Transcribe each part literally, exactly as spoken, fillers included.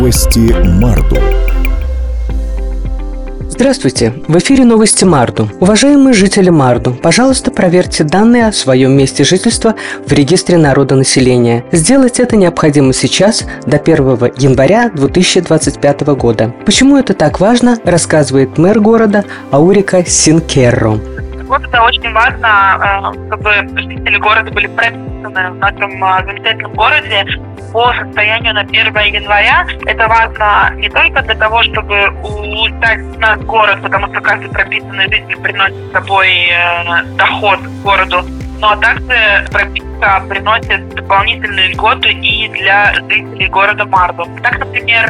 Новости Марду. Здравствуйте! В эфире новости Марду. Уважаемые жители Марду, пожалуйста, проверьте данные о своем месте жительства в регистре народонаселения. Сделать это необходимо сейчас, до первого января две тысячи двадцать пятого года. Почему это так важно, рассказывает мэр города Аурика Синкерро. Вот это очень важно, чтобы жители города были прописаны в нашем замечательном городе по состоянию на первое января. Это важно не только для того, чтобы улучшать наш город, потому что каждый прописанный житель приносит с собой доход городу, но также прописка приносит дополнительные льготы и для жителей города Марду. Так, например,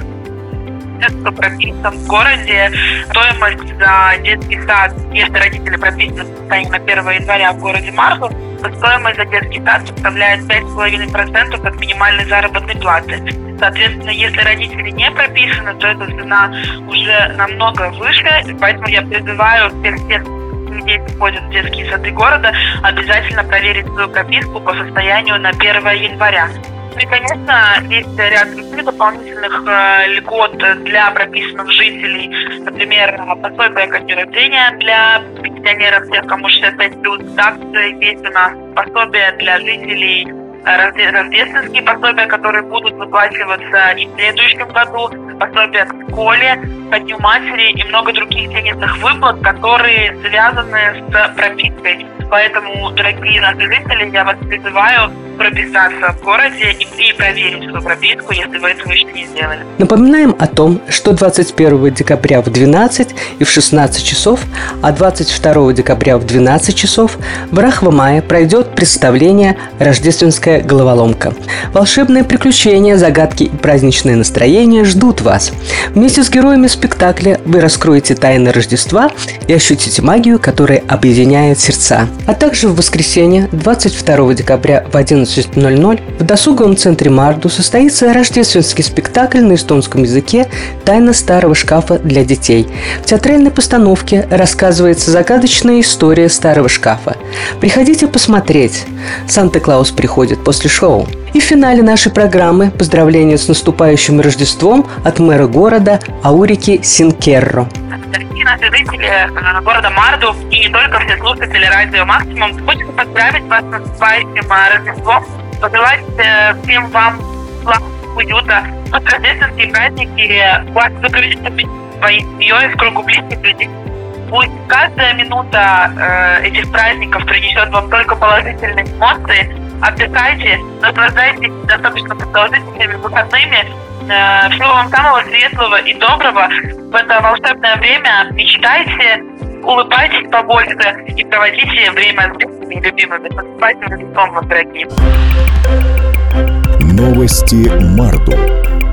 кто прописан в городе, стоимость за детский сад, если родители прописаны в состоянии на первое января в городе Марду, то стоимость за детский сад составляет пять целых пять десятых процента от минимальной заработной платы. Соответственно, если родители не прописаны, то эта цена уже намного выше, поэтому я призываю всех тех, кто дети ходят в детские сады города, обязательно проверить свою прописку по состоянию на первое января. И, конечно, есть ряд других дополнительных э, льгот для прописанных жителей. Например, пособие ко дню рождения для пенсионеров, тех, кому шестьдесят пять плюс. Также есть у нас пособия для жителей, э, рождественские пособия, которые будут выплачиваться и в следующем году, пособия к школе, ко дню матери и много других денежных выплат, которые связаны с пропиской. Поэтому, дорогие наши жители, я вас призываю прописаться в городе и, и проверить свою прописку, если вы этого еще не сделали. Напоминаем о том, что двадцать первого декабря в двенадцать и в шестнадцать часов, а двадцать второго декабря в двенадцать часов в Рахва-Мае пройдет представление «Рождественская головоломка». Волшебные приключения, загадки и праздничное настроение ждут вас. Вместе с героями спектакля вы раскроете тайны Рождества и ощутите магию, которая объединяет сердца. А также в воскресенье, двадцать второго декабря в одиннадцать ноль ноль в досуговом центре Марду состоится рождественский спектакль на эстонском языке «Тайна старого шкафа для детей». В театральной постановке рассказывается загадочная история старого шкафа. Приходите посмотреть. Санта-Клаус приходит после шоу. И в финале нашей программы поздравления с наступающим Рождеством от мэра города Аурики Синкерро. Дорогие наши жители города Марду и не только все слушатели радио Максимум, хочется поздравить вас с наступающим Рождеством, пожелать всем вам славы, уюта, пусть рождественские праздники вас закрепят своей семьей в кругу близких людей. Пусть каждая минута э, этих праздников принесет вам только положительные эмоции. Отдыхайте, наслаждайтесь достаточно продолжительными выходными. Э, всего вам самого светлого и доброго в это волшебное время. Мечтайте, улыбайтесь побольше и проводите время с близкими и любимыми. С наступающим Рождеством, вас, дорогие! Новости Марду.